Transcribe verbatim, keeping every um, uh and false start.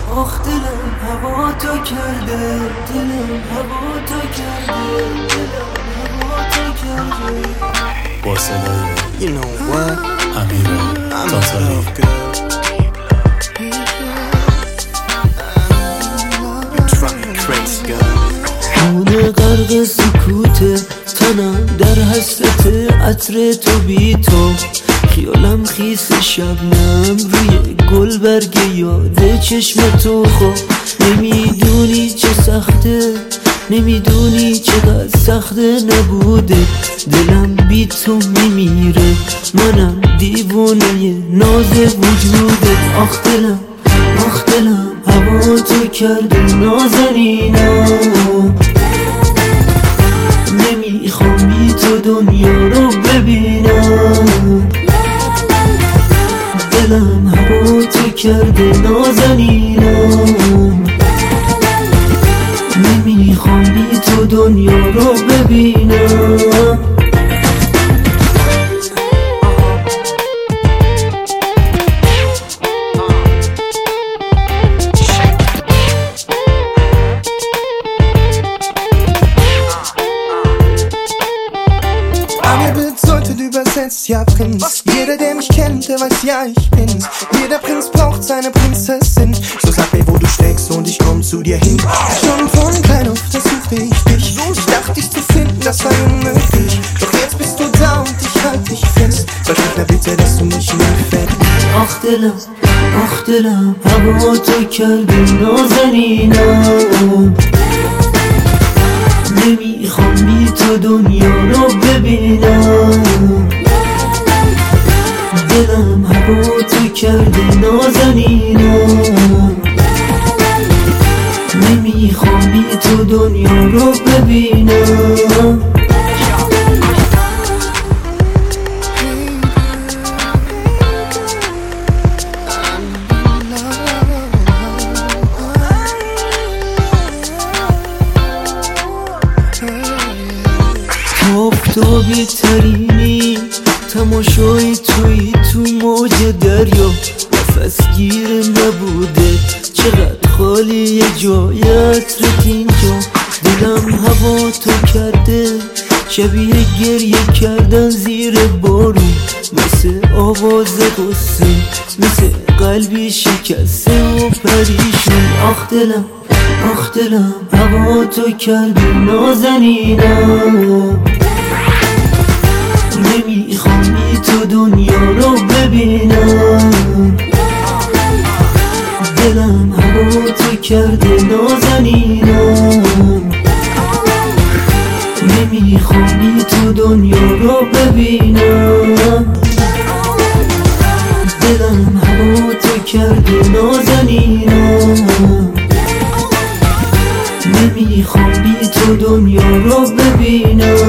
آخ دلم هوا تو کرده، دلم هوا تو کرده، دلم هوا تو کرده. با صدای You know what? امیر تاتاری. خونه غرق سکوته، تنم در حسرت عطر تو بی تو. خیالم خیس شبنم روی گل برگ یاد چشم تو. خب نمیدونی چه سخته، نمیدونی چقدر سخته نبوده. دلم بی تو میمیره، منم دیوونه ناز وجوده. آخ دلم آخ دلم هوا تو کرده نازنینم. نمیخوام بی تو دنیا رو ببینم. دلم هوا تو کرده نازنینم. نمیخوام بی تو دنیا رو ببینم. Ein Bild sollte übersetzt, ja Prinz. Jeder, der mich kennt, der weiß, ja ich bin's. Jeder Prinz braucht seine Prinzessin. So sag mir, wo du steckst und ich komm zu dir hin. Schon von klein auf, da suchte ich dich. Ich dachte, dich zu finden, das sei unmöglich. Doch jetzt bist du da und ich halt dich fest. Versprich mir bitte, dass du mich nie vergisst. آخ دلم آخ دلم هوا تو کرده نازنینم. نمیخوام بی تو دنیا رو ببینم. دلم هوا تو کرده نازنینم. نمیخوام بی تو دنیا رو ببینم. آفتابی ترینی، تماشای توی تو موج دریا. نفسگیر نبوده، چقدر خالی جای عطرت اینجا. دلم هوا تو کرده، شبیه گریه کردن زیر بارون. مثل آواز قصه، مثل قلبی شکسته و پریشون. آخ دلم آخ دلم هوا تو کرده نازنینم. نمیخوام بی تو دنیا رو ببینم. دلم هوا تو کرده نازنینم. نمیخوام بی تو دنیا رو ببینم. دلم هوا تو کرده نازنینم. نمیخوام بی تو دنیا رو ببینم.